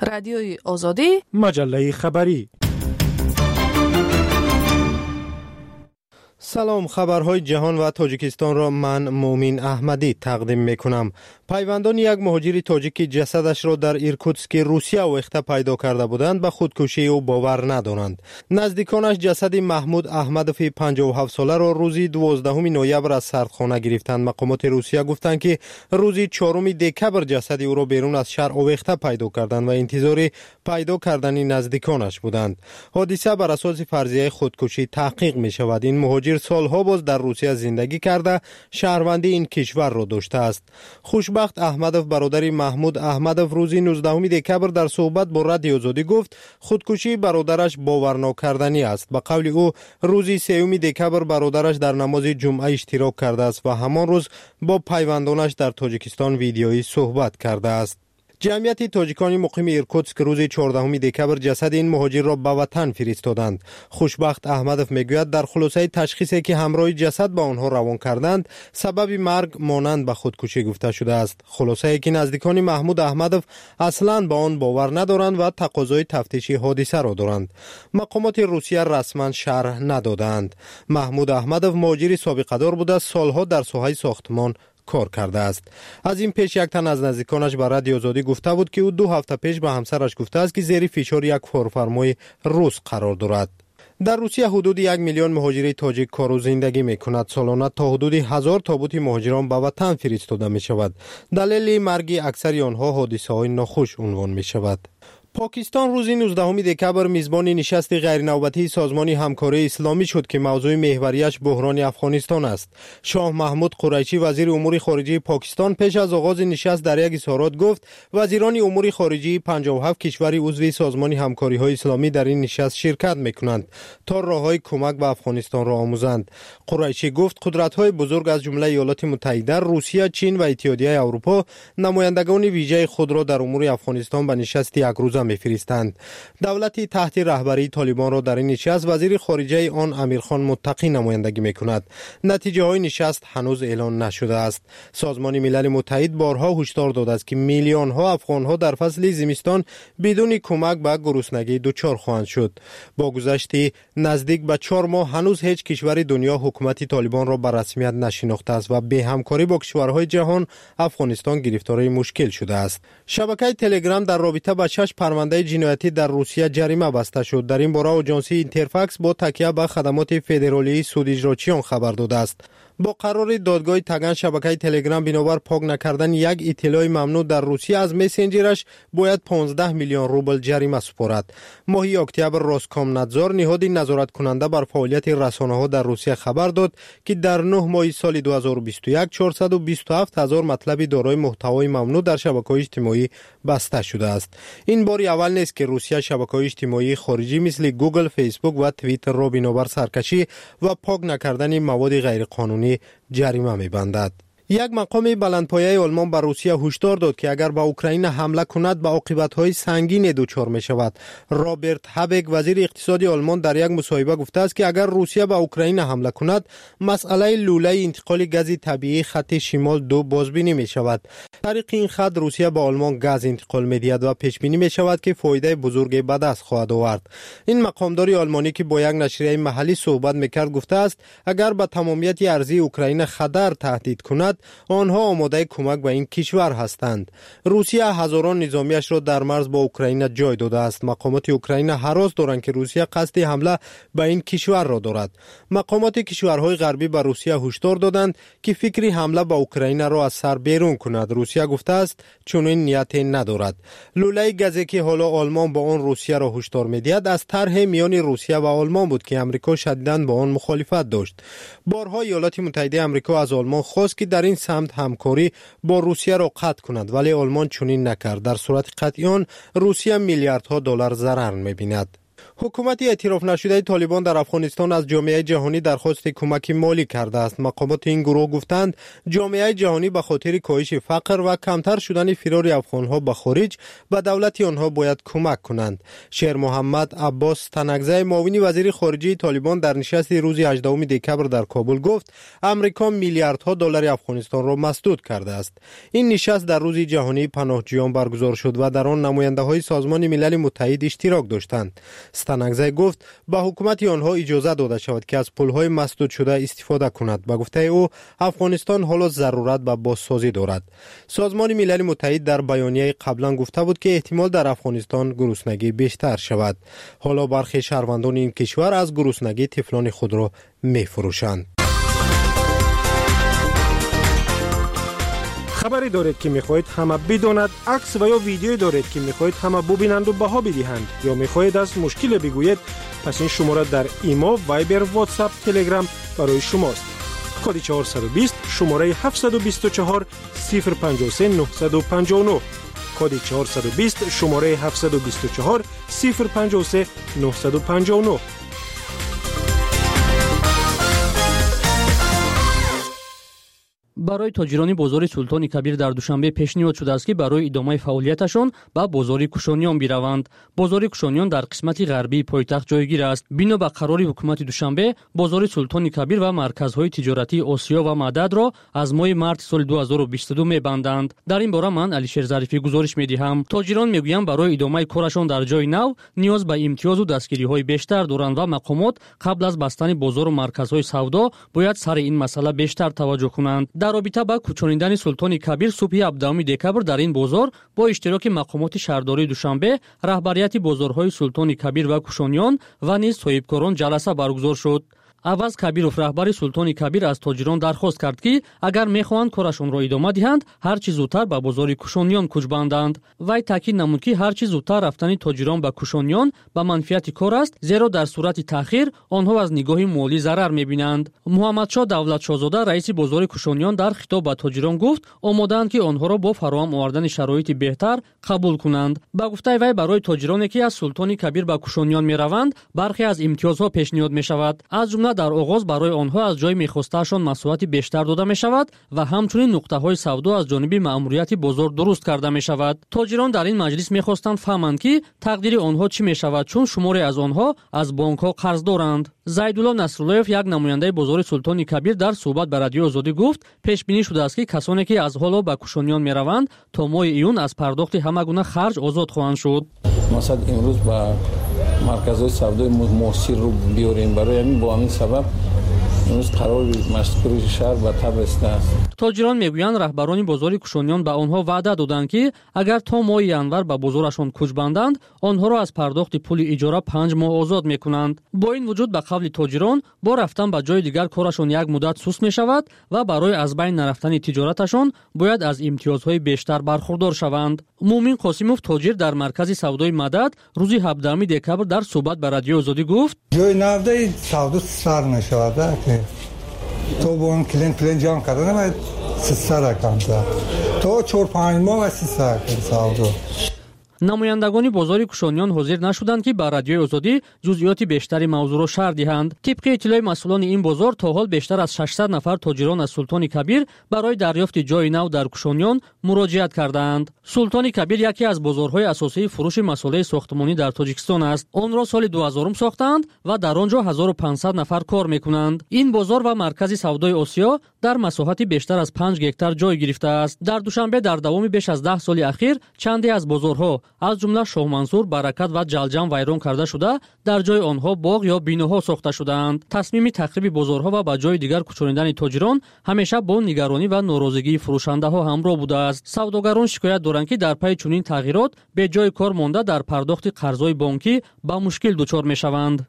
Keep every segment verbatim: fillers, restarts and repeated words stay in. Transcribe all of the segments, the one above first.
رادیوی آزادی، مجله خبری. سلام، خبرهای جهان و تاجیکستان را من مومین احمدی تقدیم میکنم. پیوندان یک مهاجر تاجیکی جسدش را در ایرکوتسک روسیه آویخته پیدا کرده بودند به خودکشی او باور ندارند. نزدیکانش جسد محمود احمدوف پنجاه و هفت ساله را روزی دوازدهم نوامبر از سردخانه گرفتند. مقامات روسیه گفتند که روزی چهارم دکبر جسد او را بیرون از شهر آویخته پیدا کردند و انتظار پیدا کردن نزدیکانش بودند. حادثه بر اساس فرضیه خودکشی تحقیق می شود. این مهاجر سالها باز در روسیه زندگی کرده شهروندی این کشور را داشته است. خوشبخت احمدوف برادر محمود احمدوف روزی نوزدهم دکبر در صحبت با رادیو آزادی گفت خودکشی برادرش باورناکردنی است. به قول او روزی سوم دکبر برادرش در نماز جمعه اشتراک کرده است و همان روز با پیوندانش در تاجیکستان ویدیویی صحبت کرده است. جمعیت تاجیکان مقیم ایرکوتسک روز چهاردهم دکبر جسد این مهاجر را به وطن فرستادند. خوشبخت احمدوف میگوید در خلاصه تشخیصی که همراه جسد به آنها روان کردند سبب مرگ مانند به خودکشی گفته شده است. خلاصه که نزدیکان محمود احمدوف اصلاً به آن باور ندارند و تقاضای تفتیش حادثه را دارند. مقامات روسیه رسما شرح ندادند. محمود احمدوف مهاجر سابقه دار بوده، سالها در ساحه ساختمان کار کرده است. از این پیش یک تن از نزدیکانش به رادیو آزادی گفته بود که او دو هفته پیش به همسرش گفته است که زیر فشار یک کارفرمای روس قرار دارد. در روسیه حدود یک میلیون مهاجر تاجیک کار و زندگی می کند. سالانه تا حدود هزار تابوت مهاجران به وطن فرستاده می شود. دلیل مرگ اکثر آنها حادثه های ناخوش عنوان می شود. پاکستان روز نوزدهم دکبر میزبان نشست غیرنوبتی سازمان همکاری اسلامی شد که موضوع محوریش بحران افغانستان است. شاه محمود قریشی وزیر امور خارجه پاکستان پیش از آغاز نشست در یک اظهارات گفت وزیران امور خارجه پنجاه و هفت کشور عضو سازمان همکاری های اسلامی در این نشست شرکت میکنند تا راههای کمک به افغانستان را آموزند. قریشی گفت قدرت های بزرگ از جمله ایالات متحده، روسیه، چین و اتحادیه اروپا نمایندگان ویژه خود را در امور افغانستان به نشست یک روزه میفرستند. دولت تحت رهبری طالبان را در این نشست وزیر خارجه آن امیرخان متقی نمایندگی میکند. نتیجه های نشست هنوز اعلان نشده است. سازمان ملل متحد بارها هشدار داده است که میلیون ها افغان ها در فصل زمستان بدون کمک به گرسنگی دچار خواهند شد. با گذشت نزدیک به چهار ماه هنوز هیچ کشور دنیا حکومت طالبان را به رسمیت نشناخته است و به همکاری با کشورهای جهان افغانستان گرفتار مشکل شده است. شبکه تلگرام در رابطه با شش پرونده جنایتی در روسیه جریمه بسته شد. در این باره آژانسی اینترفاکس با تکیه به خدمات فدرالی سود اجراچیان خبر داده است. با قرار دادگاه تگان شبکه تلگرام بنابر پاک نکردن یک اطلاع ممنوع در روسیه از مسنجرش باید پانزده میلیون روبل جریمه سپارد. ماهی اکتبر روسکامنادزور نهاد نظارت کننده بر فعالیت رسانه‌ها در روسیه خبر داد که در نه ماه سال دو هزار و بیست و یک چهارصد و بیست و هفت هزار مطلب دارای محتوای ممنوع در شبکه‌های اجتماعی بسته شده است. این بار اول نیست که روسیه شبکه‌های اجتماعی خارجی مثل گوگل، فیسبوک و توییتر را بنابر سرکشی و پاک نکردن مواد غیرقانونی جریمه می‌بندد. یک مقام بلندپایه آلمان بر روسیه هشدار داد که اگر به اوکراین حمله کند به عاقبت‌های سنگین دچار می‌شود. رابرت هابک وزیر اقتصاد آلمان در یک مصاحبه گفته است که اگر روسیه به اوکراین حمله کند مسئله لوله انتقال گاز طبیعی خط شمال دو بازبینی می‌شود. طریق این خط روسیه به آلمان گاز انتقال می‌دهد و پیش بینی می‌شود که فایده بزرگی به دست خواهد آورد. این مقامدار آلمانی که با یک نشریه محلی صحبت می‌کرد گفته است اگر به تمامیت ارضی اوکراین خطر تهدید کند آنها آماده کمک به این کشور هستند. روسیه هزاران نظامیش را در مرز با اوکراین جای داده است. مقامات اوکراین هراس دارند که روسیه قصد حمله به این کشور را دارد. مقامات کشورهای غربی به روسیه هشدار دادند که فکری حمله به اوکراین را از سر بیرون کند. روسیه گفته است چنین نیتی ندارد. لوله گازی که حالا آلمان با آن روسیه را هشدار می‌دهد از طرح میان روسیه و آلمان بود که امریکا شدیداً با آن مخالفت داشت. بارها ایالات متحده آمریکا از آلمان خواست که در این سمت همکاری با روسیه را قطع کند ولی آلمان چنین نکرد. در صورت قطع آن روسیه میلیاردها دلار ضرر می‌بیند. حکومت اعتراف نشده طالبان در افغانستان از جامعه جهانی درخواست کمک مالی کرده است. مقامات این گروه گفتند جامعه جهانی به خاطر کاهش فقر و کمتر شدن فرار افغانها به خارج به دولت آنها باید کمک کنند. شیر محمد عباس تنگزی معاون وزیر خارجه طالبان در نشست روز هجدهم دکمبر در کابل گفت امریکا میلیاردها دلار افغانستان را مسدود کرده است. این نشست در روز جهانی پناهجویان برگزار شد و در آن نماینده‌های سازمان ملل متحد اشتراک داشتند. تنگزی گفت به حکومت آنها اجازه داده شود که از پل‌های مسدود شده استفاده کند. به گفته او افغانستان حالا ضرورت به بازسازی دارد. سازمان ملل متحد در بیانیه قبلا گفته بود که احتمال در افغانستان گرسنگی بیشتر شود. حالا برخی شهروندان این کشور از گرسنگی طفلان خود را می‌فروشند. خبری دارید که میخواهید همه بداند، عکس و یا ویدیویی دارید که میخواهید همه ببینند و بها بدهند یا میخواهید از مشکل بگویید، پس این شماره در ایما، وایبر، واتساپ، تلگرام برای شماست. کد چهارصد و بیست شماره هفتصد و بیست و چهار صفر پنجاه و سه نهصد و پنجاه و نه. کد چهارصد و بیست شماره هفتصد و بیست و چهار صفر پنجاه و سه نهصد و پنجاه و نه. برای تاجران بازار سلطان کبیر در دوشنبه پیشنهاد شده است که برای ادامه فعالیتشان به بازار کوشانیان بروند. بازار کوشانیان در قسمت غربی پایتخت جایگیر است. بنا به قرار حکومت دوشنبه، بازار سلطان کبیر و مرکزهای تجارتی آسیا و مدد را از ماه مارس سال دو هزار و بیست و دو می‌بندند. در این باره من علیشیر ظریفی گزارش می‌دهم. تاجران میگویند برای ادامه کارشان در جای نو نیاز به امتیاز و دستگیری‌های بیشتر دارند و مقامات قبل از بستن بازار و مرکزهای سودا باید سر این مسئله بیشتر توجه کنند. در رابطه با کوچانیدن سلطان کبیر صبح هفدهم دکمبر در این بازار با اشتراک مقامات شهرداری دوشنبه، رهبریت بازارهای سلطان کبیر و کوشانیان و نیز صاحبکاران جلسه برگزار شد. عوض کبیرов رهبر سلطان کبیر از تاجران درخواست کرد که اگر میخواهند کارشان را ادامه دهند هر چه زودتر به بازار کوشانیان کوچ بندند. وی تاکید نمود که هر چه زودتر رفتن تاجران به کوشانیان به منفعت کار است، زیرا در صورت تأخیر آنها از نگاه مالی ضرر میبینند. محمدشاه دولتشاهزاده رئیس بازار کوشانیان در خطاب به تاجران گفت آماده‌اند که آنها را با فراهم آوردن شرایط بهتر قبول کنند. با گفته وی برای تاجرانی که از سلطان کبیر به کوشانیان میروند برخی از امتیازها پیشنهاد میشود. از جمله در آغاز برای آنها از جای میخواسته‌شان مساوات بیشتر داده می شود و همچنین نقطه‌های سودا از جانب مأموریت بازار درست کرده می شود. تاجران در این مجلس میخواستند فهمند که تقدیر آنها چی می شود، چون شماری از آنها از بانک‌ها قرض دارند. زیدالله نصراللهیف یک نماینده بازار سلطان کبیر در صحبت با رادیو آزادی گفت پیش بینی شده است که کسانی که از حالا به کوشانیان میروند تا ماه ایون از پرداخت همه گونه خرج آزاد خواهند شد. مثلا امروز با مرکزهای سودای موثر رو بیاریم، برای همین با همین سبب امروز قرار مشکل شهر به تب است. تاجران میگویند رهبران بازار کوشانیان به آنها وعده دادند که اگر تا ماه ینور به بازارشان کوچ بندند آنها را از پرداخت پول اجاره پنج ماه آزاد میکنند. با این وجود به قول تاجران با رفتن به جای دیگر کارشان یک مدت سست می شود و برای از بین نرفتن تجارتشان باید از امتیازهای بیشتر برخوردار شوند. مومن قاسموف تاجر در مرکز سودای مدد روز هفدهم دکمبر در صحبت با رادیو آزادی گفت جای نفته سودا سر نشود که تو با اون کلین پلین جام کرده نمید سیصد رکم زد تو چهار پنج ماه و سیصد رکم سودا. نمایندگان بازار کوشانیان حاضر نشدند که با رادیوی آزادی جزئیات بیشتری موضوع را شرح دهند. طبق اطلاع مسئولان این بازار تا حال بیشتر از ششصد نفر تاجران از سلطان کبیر برای دریافت جای نو در کوشانیان مراجعت کردند. سلطان کبیر یکی از بازارهای اساسی فروش مسائل ساختمانی در تاجیکستان است. آن را سال دو هزار ساختند و در آنجا هزار و پانصد نفر کار میکنند. این بازار و مرکز سودای آسیا در مساحت بیشتر از پنج هکتار جای گرفته است. در دوشنبه در دوام بیش از ده سال اخیر چندی از بازارها از جمله شاه منصور، برکت و جلجم ویران کرده شده، در جای آنها باغ یا بیناها ساخته شدند. تصمیم تخریب بازارها و به جای دیگر کوچانیدن تاجران همیشه با نگرانی و ناراضگی فروشنده ها همراه بوده است. سوداگران شکایت دارند که در پی چنین تغییرات به جای کار مانده در پرداخت قرضهای بانکی با مشکل دچار میشوند.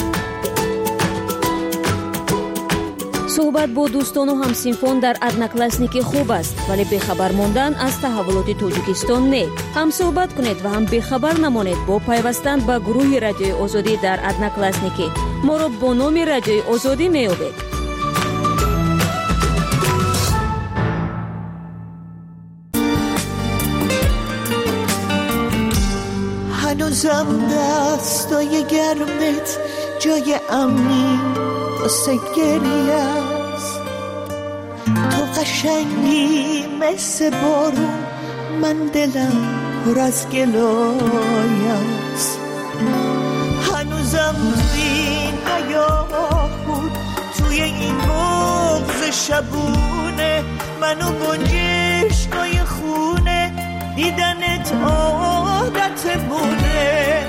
صحبت با دوستان و همسینفان در одноклассники خوب است، ولی بخبر ماندن از تحولات تاجیکستان نه. هم صحبت کنید و هم بخبر نمانید با پیوستن به گروه رادیوی آزادی در одноклассники. ما را با نام رادیوی آزادی میابید. هنوزم دستای گرمت جای امنی واسه گریه است. تو قشنگی مثل بارون، من دلم پر از گلای است. هنوزم توی این عیاهون، توی این بغض شبونه، منو گنجشکای خونه، دیدنت عادت مونه.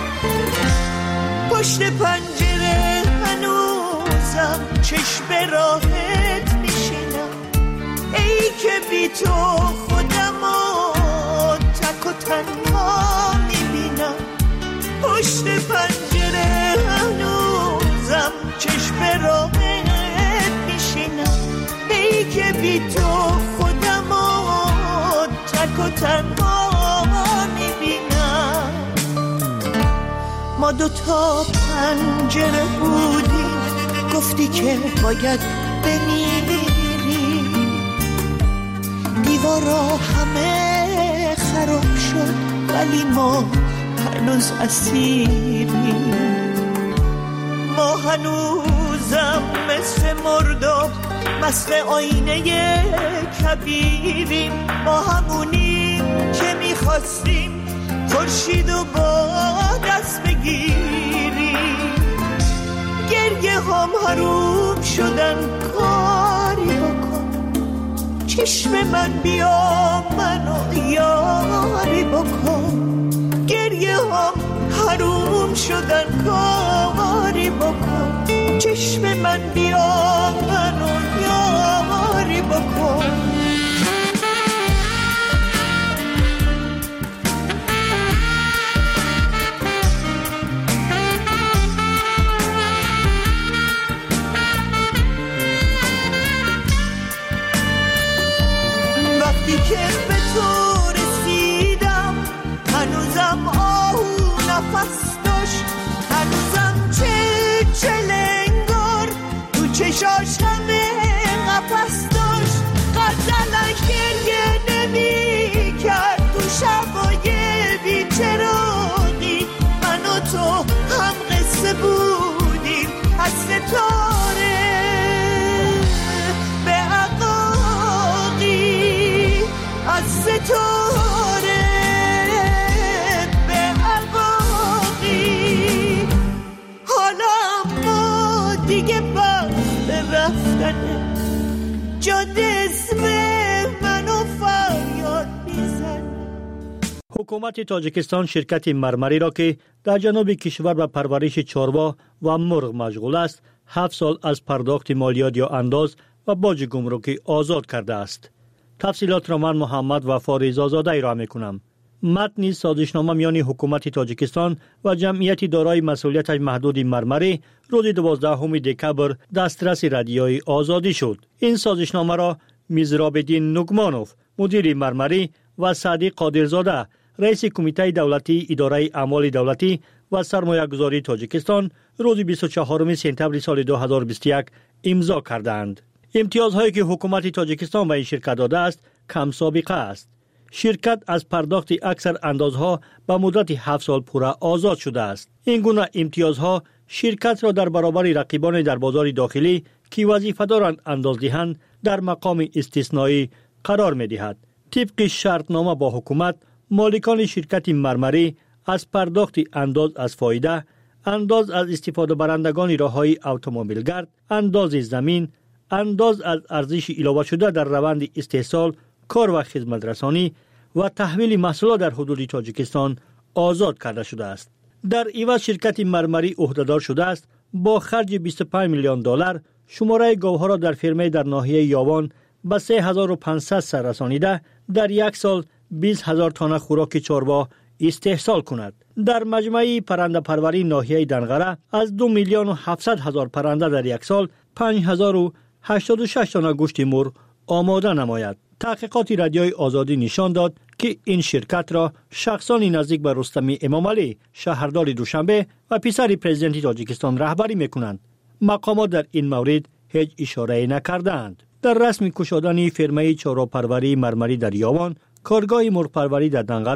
پشت پنجره هنوزم چشم راحت میشینم، ای که بی تو خودمو تک و تنها میبینم. پشت پنجره هنوزم چشم راحت میشینم، ای که بی تو خودمو تک و تنها میبینم. ما دوتا پنجره بودیم، گفتی که باید بمیری. دیوارا همه خراب شد ولی ما هنوز اسیریم. ما هنوزم مثل مرداب مست آینه کبیریم. ما همونیم که میخواستیم خورشیدو با دست بگیریم. گریه هم حروم شدن، کاری بکن چشم من، بیا منو یاری بکن. گریه هم حروم شدن، کاری بکن چشم من، بیا منو یاری بکن. وقتی که به تو رسیدم هنوزم آهو نفس داشت، هنوزم چه چلنگار تو چشاش همه قفس داشت. غزلش گریه نمی کرد تو شبای بی‌چراغی. من و تو هم قصه بودیم از ستاره به عقاقی، از ستاره به عقاقی. حالا ما دیگه بعد رفتنه، جاده اسم منو فریاد میزنه. حکومت تاجیکستان شرکت مرمری را که در جنوب کشور به پرورش چاروا و مرغ مشغول است، هفت سال از پرداخت مالیات یا انداز و باج گمرکی آزاد کرده است. تفصیلات را من محمد وفا رضازاده ارائه می‌کنم. متن سازشنامه میان حکومت تاجیکستان و جمعیت دارای مسئولیت محدود مرمری روز دوازدهم دکبر دسترس رادیوی آزادی شد. این سازشنامه را میزراب‌الدین نگمانوف مدیر مرمری و سعدی قادرزاده رئیس کمیته دولتی اداره اعمال دولتی و سرمایه‌گذاری تاجیکستان روز بیست و چهارم سپتامبر سال دو هزار و بیست و یک امضا کردند. امتیازهایی که حکومت تاجیکستان به این شرکت داده است کم سابقه است. شرکت از پرداخت اکثر اندازها به مدت هفت سال پوره آزاد شده است. این گونه امتیازها شرکت را در برابر رقیبان در بازار داخلی که وظیفه دارند انداز دهند در مقام استثنایی قرار می دهد. طبق شرطنامه با حکومت، مالکان شرکت مرمری از پرداخت انداز از فایده، انداز از استفاده برندگان راههای اتومبیلگرد، انداز زمین، انداز از ارزش علاوه شده در روند استحصال، کار و خدمت رسانی و تحویل محصولات در حدود تاجیکستان آزاد کرده شده است. در عوض شرکت مرمری عهدهدار شده است با خرج بیست و پنج میلیون دلار شماره گاوها را در فرمه در ناحیه یاوان به سه هزار و پانصد سر رسانیده در یک سال بیست هزار تانه خوراک چاروا استحصال کند. در مجمع پرنده پروری ناحیه دنغره از دو میلیون و هفتصد هزار پرنده در یک سال پنج هزار و هشتاد و شش تانه گوشت مرغ آماده نماید. تحقیقات رادیوی آزادی نشان داد که این شرکت را شخصانی نزدیک به رستم امامعلی شهردار دوشنبه و پسر پرزیدنت تاجیکستان رهبری میکنند. مقامات در این مورد هیچ اشاره نکردند. در رسم کشادن فرمه چارواپروری مرمری در یاوان، کارگاه مرغ پروری در دنغره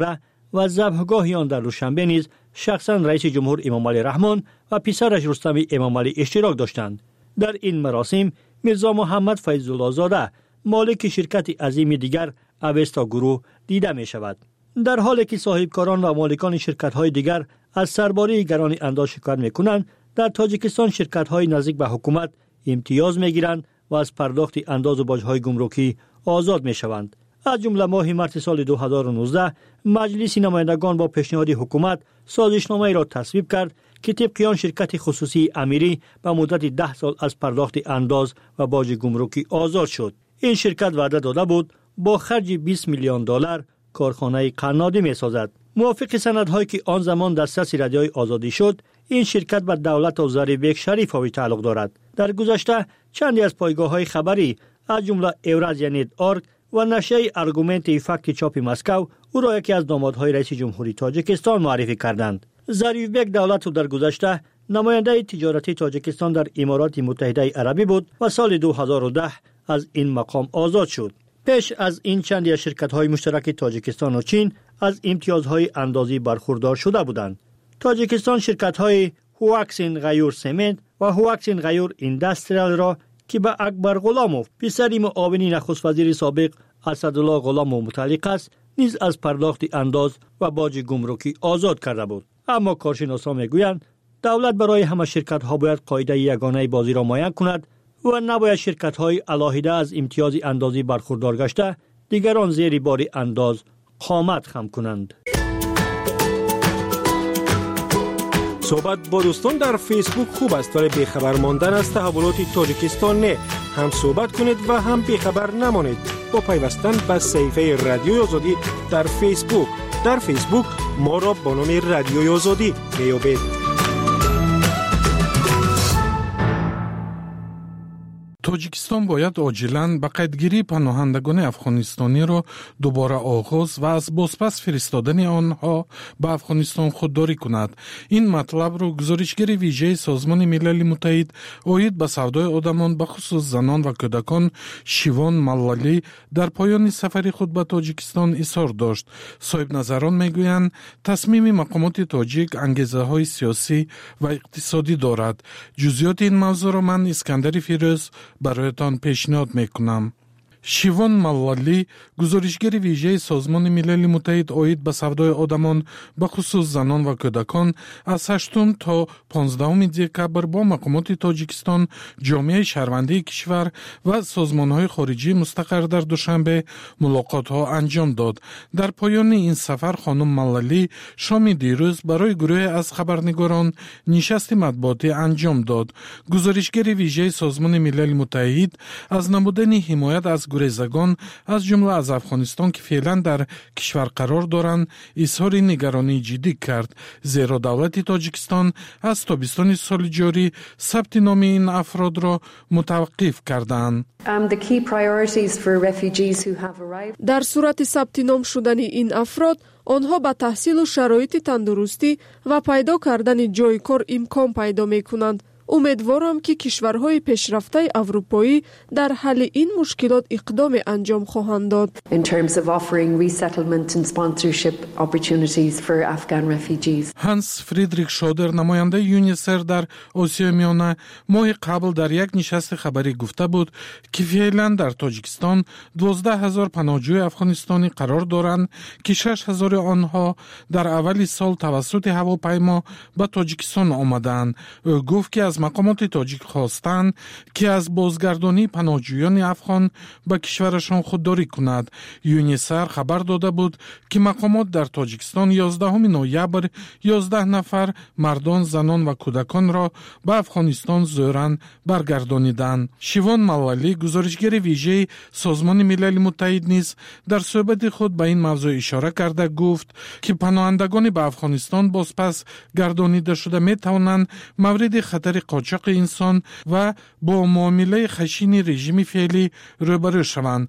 و ذبحگاه آن در دوشنبه نیز شخصا رئیس جمهور امام علی رحمان و پسرش رستم امام علی اشتراک داشتند. در این مراسم میرزا محمد فیض الله زاده مالک شرکت عظیم دیگر اوستا گروه دیده می شود. در حالی که صاحبکاران و مالکان شرکت‌های دیگر از سرباری گران انداز شکایت می‌کنند، در تاجیکستان شرکت‌های نزدیک به حکومت امتیاز می‌گیرند و از پرداخت انداز و باج‌های گمرکی آزاد می‌شوند. از جمله ماه مارس سال دو هزار و نوزده مجلس نمایندگان با پیشنهاد حکومت سازشنامه‌ای را تصویب کرد که طبق آن شرکت خصوصی امیری به مدت ده سال از پرداخت انداز و باج گمرکی آزاد شد. این شرکت وعده داده بود با خرج بیست میلیون دلار کارخانه قنادی می سازد. موافق سندهایی که آن زمان دسترس رادیوی آزادی شد، این شرکت به دولت و ضریبک شریفوی تعلق دارد. در گذشته چندی از پایگاه‌های خبری از جمله اورازیا نت آرگ و نشریه آرگومنت فکت چاپ مسکو او را یکی از دامادهای رئیس جمهوری تاجیکستان معرفی کردند. ظریفبک دولت در گذشته نماینده تجارتی تاجیکستان در امارات متحده عربی بود و سال دو هزار و ده از این مقام آزاد شد. پیش از این چندی از شرکت‌های مشترک تاجیکستان و چین از امتیازهای اندازی برخوردار شده بودند. تاجیکستان شرکت‌های هواکسین غیور سمنت و هواکسین غیور اینداستریال را که به اکبر غلاموف پسر معاون نخست وزیر سابق اسدالله غلاموف متعلق است نیز از پرداخت انداز و باج گمرکی آزاد کرده بود. اما کارشناسان میگویند دولت برای همه شرکت‌ها باید قاعده یگانه بازی را معین کند و نباید شرکت‌های علاهیده از امتیاز اندازی برخوردار گشته دیگران زیر بار انداز قامت خم کنند. صحبت با دوستان در فیسبوک خوب است ولی بیخبر ماندن از تحولات تاجیکستان نه. هم صحبت کنید و هم بیخبر نمانید با پیوستن به صفحه رادیوی آزادی در فیسبوک. در فیسبوک ما را با نام رادیوی آزادی بیابید. توجیکستان باید عاجلاً به قیدگیری پناهندگان افغانستانی را دوباره آغاز و از بازپس فرستادن آنها به افغانستان خودداری کند. این مطلب را گزارشگر ویژه سازمان ملل متحد عاید به سودای آدمان به خصوص زنان و کودکان شیوان ملالی در پایان سفر خود به تاجیکستان اظهار داشت. صاحب نظران میگویند تصمیم مقامات تاجیک انگیزه های سیاسی و اقتصادی دارد. جزئیات این موضوع را من اسکندر فیروز برایتان پیشنهاد میکنم. شیوان ملالی گزارشگر ویژه سازمان ملل متحد عاید به سودای آدمان به خصوص زنان و کودکان از هشتم تا پانزدهم دکبر با مقامات تاجیکستان، جامعه شهروندی کشور و سازمان‌های خارجی مستقر در دوشنبه ملاقات‌ها انجام داد. در پایان این سفر خانم ملالی شام دیروز برای گروه از خبرنگاران نشست مطبوعاتی انجام داد. گزارشگر ویژه سازمان ملل متحد از نمودن حمایت از گریزگان از جمله از افغانستان که فعلا در کشور قرار دارند اظهار نگرانی جدی کرد، زیرا دولت تاجیکستان از تابستان سال جاری ثبت نام این افراد را متوقف کردند. در صورت ثبت نام شدن این افراد آنها به تحصیل و شرایط تندرستی و پیدا کردن جای کار امکان پیدا می کنند. امیدوارم که کشورهای پیشرفته اروپایی در حل این مشکلات اقدام انجام خواهند داد. In terms of offering resettlement and sponsorship opportunities for Afghan refugees. هانس فریدریک شودر نماینده یونیسر در آسیای میانه ماه قبل در یک نشست خبری گفته بود که فعلا در تاجیکستان دوازده هزار پناهجوی افغانستانی قرار دارند که شش هزار آنها در اول سال توسط هواپیما به تاجیکستان آمدند. او گفت که از مقامات تاجیک خواستند که از بازگردانی پناهجویان افغان به کشورشان خودداری کند. یونیسر خبر داده بود که مقامات در تاجیکستان یازدهم نوامبر یازده نفر مردان، زنان و کودکان را به افغانستان زورن برگردانیدند. شیوان ملالی گزارشگر ویژه سازمان ملل متحد نیز در صحبت خود به این موضوع اشاره کرده گفت که پناهندگان به افغانستان بازپس گردانیده شده می توانند مورد خطر قاچاق انسان و با معامله خشن رژیم فعلی روبرو شوند.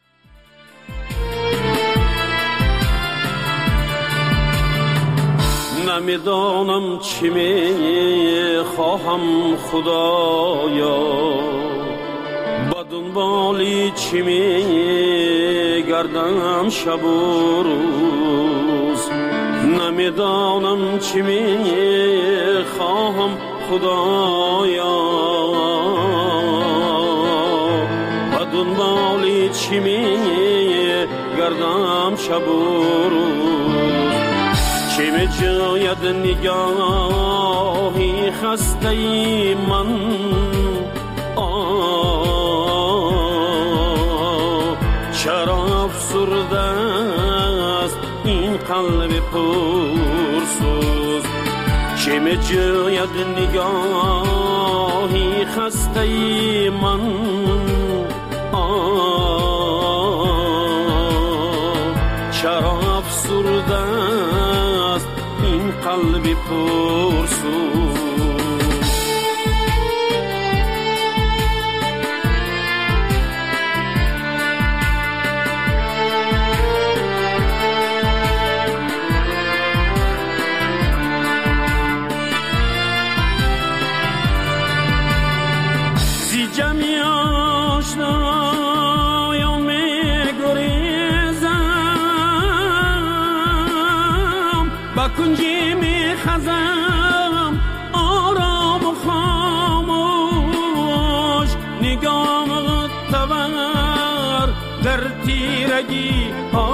نمیدانم چی می خواهم خدایا، با دنبالی چی می گردم شب و روز. نمیدانم چی میخواهم خدایا و دنبال چی میگردم شب و روز چی میجاید نگاهی خسته ای من چرا افسرده است این قلب پرسوز چه میجوید نگاهی خسته ای من چرا افسرده است این قلب پرسوز کنجی می خزم آرام و خاموش نگام تور در تیرگی ها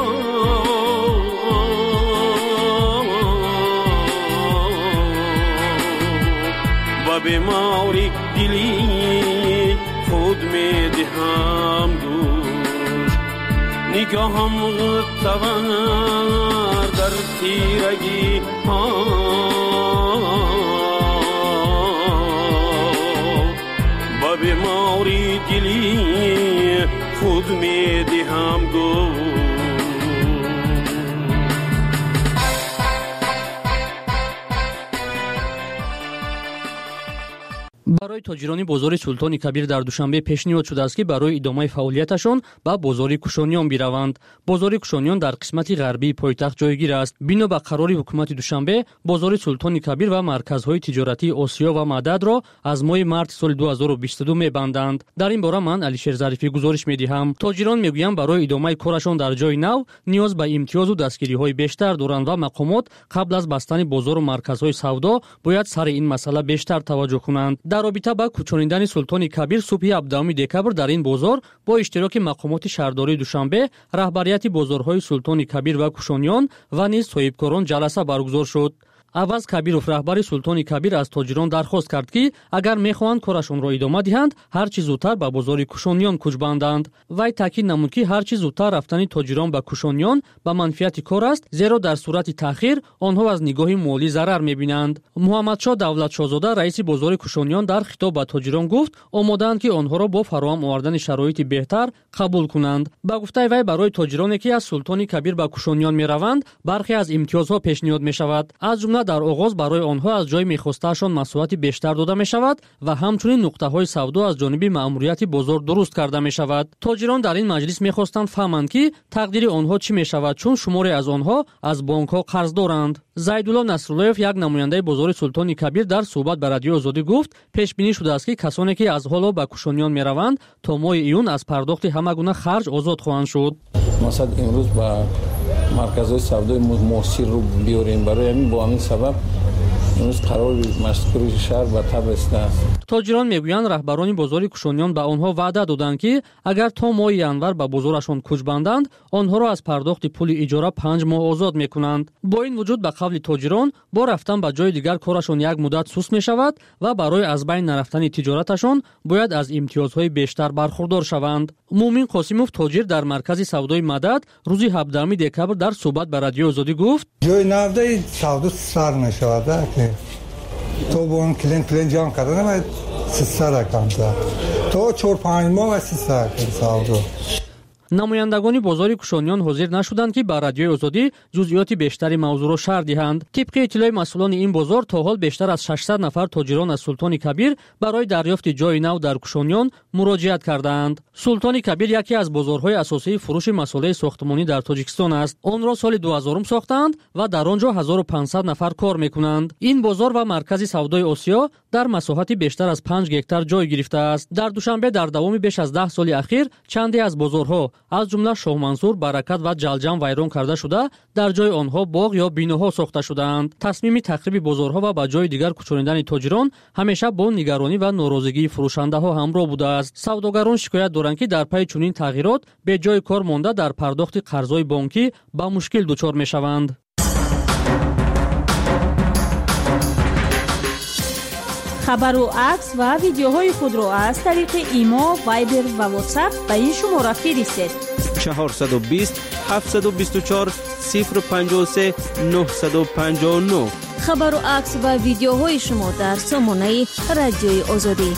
و بیماری دلی خود می دهم دوش نگاهم تور در تیرگی ها با بیماری دلی خود می دهم گو барои тоҷирони бозори Султони Кабир дар душанбе пешниҳод шудааст ки барои идомаи фаъолияташон ба бозори Кушониён бираванд. Бозори Кушониён дар қисмати ғарбии пойтахт ҷойгир аст. Бино ба қарори ҳукумати Душанбе, бозори Султони Кабир ва марказҳои тиҷоратии Осиё ва Мададро аз моҳи марти соли ду ҳазору бисту ду мебанданд. Дар ин бора ман Алишер Зарифӣ гузориш медиҳам. Тоҷирон мегӯянд барои идомаи корашон дар ҷойи нав ниёз ба имтиёзу дастгириҳои бештар доранд ва мақомот қабл аз бастани бозору марказҳои савдо бояд сари ин масъала бештар таваҷҷӯҳ кунанд. дар робита ба кӯчониндани Султони Кабир субҳи ҳабдахуми декабр дар ин бозор бо иштироки мақомоти шаҳрдории Душанбе, раҳбарияти бозорҳои Султони Кабир ва Кушониён ва низ соҳибкорон ҷаласа баргузор шуд. авваз Кабиров, раҳбари Султони Кабир, аз тоҷирон дархост кард ки агар мехоҳанд корашонро идома диҳанд, ҳар чӣ зудтар ба бозори Кушониён кӯч банданд. Вай таъкид намуд ки ҳар чӣ зудтар рафтани тоҷирон ба Кушониён ба манфиати кор аст, зеро дар сурати таъхир онҳо аз нигоҳи молӣ зарар мебинанд. Муҳаммадшоҳ Давлатшоҳзода, раиси бозори Кушониён, дар хитоб ба тоҷирон гуфт омодаанд ки онҳоро бо фароҳам овардани шароити беҳтар қабул кунанд. Ба гуфтаи вай, барои тоҷироне ки аз Султони Кабир ба Кушониён мераванд, бархе аз имтиёзҳо пешниҳод мешавад. Аз ҷумла дар оғоз барои онҳо аз ҷои мехостаашон масоҳати бештар дода мешавад ва ҳамчунин нуқтаҳои савдо аз ҷониби маъмурияти бозор дуруст карда мешавад. Тоҷирон дар ин маҷлис мехостанд фаҳманд ки тақдири онҳо чӣ мешавад, чун шуморе аз онҳо аз бонкҳо қарз доранд. Зайдулло Насруллоев, як намояндаи бозори Султони Кабир, дар суҳбат ба Радиои Озодӣ гуфт, пешбинӣ шудааст ки касоне ки аз ҳоло ба Кушониён мераванд, то моҳи июн аз пардохти ҳама гуна харҷ озод хоҳанд шуд. масад имрӯз ба марказҳои савдои муосирро биёрем. барои ҳамин бо ҳамин сабаб имрӯз қарори машкури шаҳр ба таб растааст. тоҷирон мегӯянд раҳбарони бозори Кушониён ба онҳо ваъда доданд ки агар то моҳи январ ба бозорашон кӯч банданд, онҳоро аз пардохти пули иҷора панҷ моҳ озод мекунанд. бо ин вуҷуд, ба қавли тоҷирон, бо рафтан ба ҷои дигар корашон як муддат суст мешавад ва барои аз байн нарафтани тиҷораташон бояд аз имтиёзҳои бештар бархурдор шаванд. Муъмин Қосимов, тоҷир дар маркази савдои Мадад, рӯзи ҳабдахуми декабр дар суҳбат ба Радиои Озодӣ гуфт: ҷои навдаи савдо сар мешавад ки то бо он клиент клиент ҷамъ карда намаед сисара камтар то чор панҷ моҳ ва сисара савдо. намояндагони бозори Кушониён ҳозир нашуданд ки ба Радиои Озодӣ ҷузъиёти бештари мавзӯъро шарҳ диҳанд. Тибқи иттилои масъулони ин бозор, то ҳол бештар аз шашсад нафар тоҷирон аз Султони Кабир барои дарёфти ҷои нав дар Кушониён муроҷиат кардаанд. Султони Кабир яке аз бозорҳои асосии фурӯши масолаи сохтмонӣ дар Тоҷикистон аст. Онро соли дуҳазорум сохтаанд ва дар он ҷо ҳазору панҷсад нафар кор мекунанд. ин бозор ва маркази савдои Осиё дар масоҳати бештар аз панҷ гектар ҷой гирифтааст. дар Душанбе дар давоми беш аз даҳ соли ахир чанде аз бозорҳо از جمله شاهمنصور، برکت و جلجم ویران کرده شده، در جای آنها باغ یا بیناها ساخته شدند. تصمیم تخریب بازارها و به جای دیگر کوچانیدن تاجران همیشه با نگرانی و ناراضگی فروشنده ها همراه بوده است. سوداگران شکایت دارند که در پی چنین تغییرات به جای کار مانده در پرداخت قرضهای بانکی با مشکل دچار میشوند. خبر و عکس و ویدیوهای خود را از طریق ایما، وایبر و واتساپ به این شماره فرستید. چهارصد و بیست هفتصد و بیست و چهار صفر پنجاه و سه نهصد و پنجاه و نه. خبر و عکس و ویدیوهای شما در سامانه رادیوی آزادی.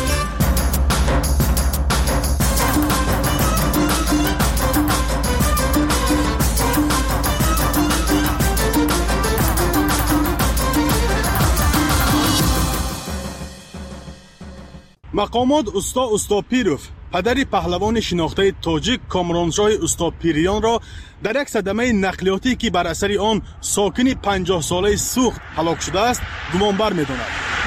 مقامات استا استاپیروف پدری پهلوان شناخته تاجیک کامرانشاه استاپیریان را در یک صدمه نقلیاتی که بر اثر آن ساکن پنجاه ساله سوخت هلاک شده است گمانبر می‌داند.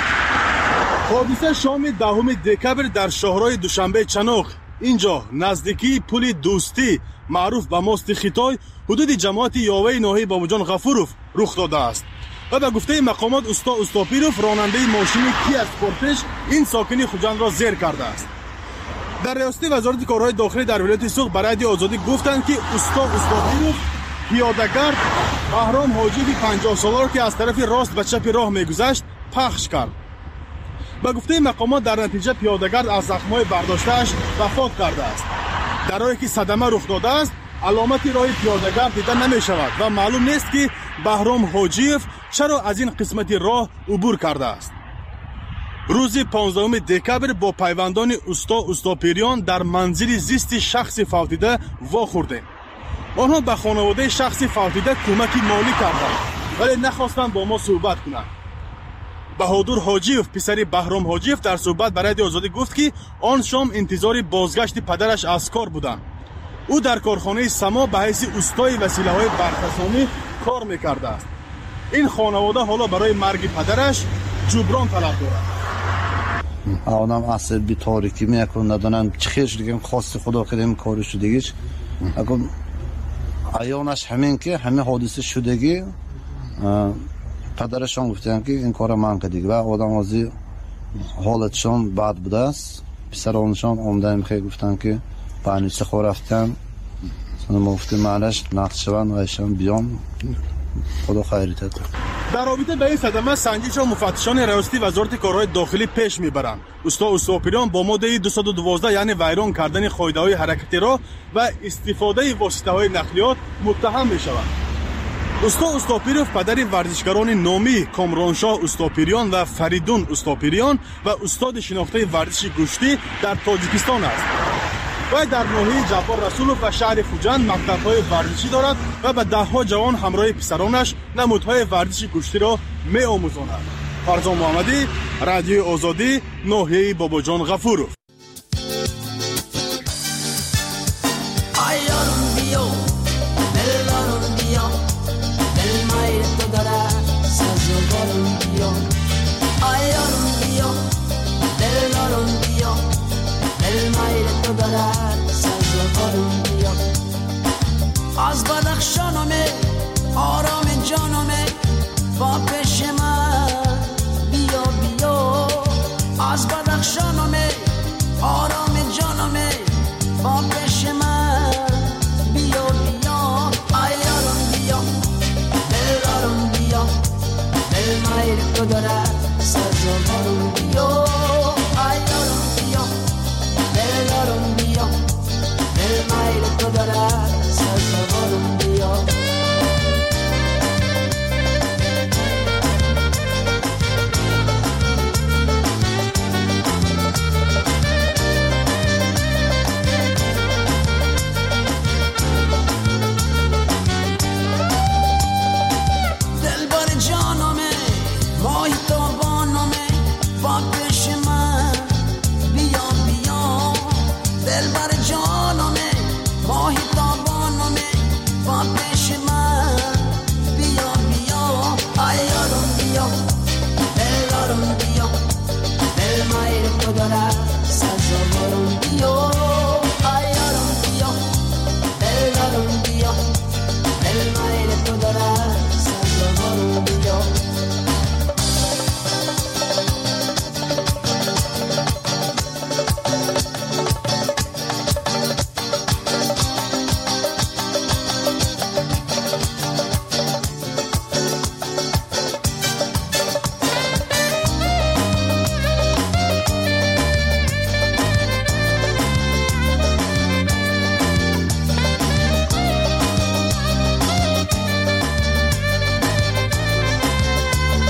حادثه شام دهم دکبر در شهرهای دوشنبه چناق، اینجا نزدیکی پل دوستی معروف به ماست خیتای، حدود جماعت یاوه ناحیه باباجان غفوروف رخ داده است. و به گفته مقامات استا استاپیروف راننده ماشین کیا اسپورتش این ساکن خوجند را زیر کرده است. در ریاست وزارت کارهای داخلی در ولایت سوق برای رادیو آزادی گفتند که استا استاپیروف پیاده‌گرد بهرام حاجی پنجاه ساله را که از طرف راست به چپ راه می‌گذشت پخش کرد. به گفته مقامات در نتیجه پیاده‌گرد از زخم‌های برداشته‌اش وفات کرده است. در حالی که صدمه رخ داده است علامتی راه پیاده‌گرد دیده نمی‌شود و معلوم نیست که بهرام حاجیف چرا از این قسمت راه عبور کرده است. روز پانزدهم دکبر با پیوندان استا استاپیریان در منزل زیست شخص فوتیده واخوردیم. آنها به خانواده شخص فوتیده کمک مالی کردند ولی نخواستند با ما صحبت کنند. بهادر حاجیف پسر بهرام حاجیف در صحبت برای رادیو آزادی گفت که آن شام انتظار بازگشت پدرش از کار بودند. او در کارخانه سما به حیث استای وسیله‌های برقراری کار می‌کرده است. این خانواده حالا برای مرگ پدرش جبران طلب دارد. آدم اصل بی تاریکی میکنه ندونم چه خیرش دیگه خواست خدا کردیم کارش دیگهش. اگه ایانش همین که همه حادثه شدگی پدرشان گفتن که این کار من کردی و آدم ازی حالتشان بد بوده است. پسرانشان اومدن خیلی گفتن که پانیسه خور رفتن سن مفتی معلش نقد شوند و ایشان بیان خدا خیریت ده. در رابطه با این صدمه سنجش و مفتشان ریاستی وزارت کارهای داخلی پیش میبرند. استا استاپیریان با ماده دویست و دوازده یعنی ویران کردن قاعده‌های حرکتی را و استفاده واسطه‌های نقلیات متهم میشوند. استا استاپیروف پدر ورزشکاران نامی کامرانشاه استاپیریان و فریدون استاپیریان و استاد شناخته ورزش گشتی در تاجیکستان است. و در ناحیه جعفر رسولوف و شهر خوجند مکتب‌های ورزشی دارد و به ده‌ها جوان همراه پسرانش نمودهای ورزش گشتی را می‌آموزاند. فرزان محمدی، رادیو آزادی، ناحیه باباجان غفوروف. از بدخشانمه آرام جانمه با پیش من بیا بیا از بدخشانمه آرام جانمه با پیش من بیا بیا ایارم بیا دلارم بیا دل مایر تو داره سرزارم بیا